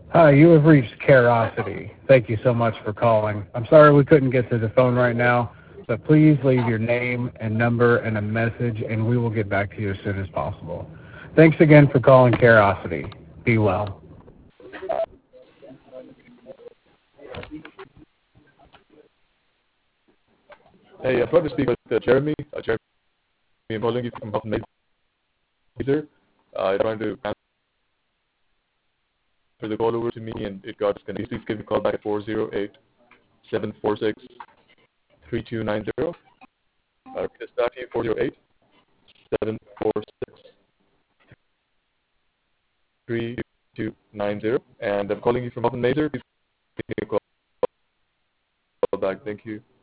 Hi, you have reached Carosity. Thank you so much for calling. I'm sorry we couldn't get to the phone right now, but please leave your name and number and a message, and we will get back to you as soon as possible. Thanks again for calling Carosity. Be well. Hey, I'm trying to speak with Jeremy. Jeremy, I'm calling you from Huffman Laser. I'm trying to transfer the call over to me, and it got disconnected. Please give me a call back at 408-746-3290. Repeat this back to you, 408-746-3290. And I'm calling you from Huffman Laser. Please give me a call back. Thank you.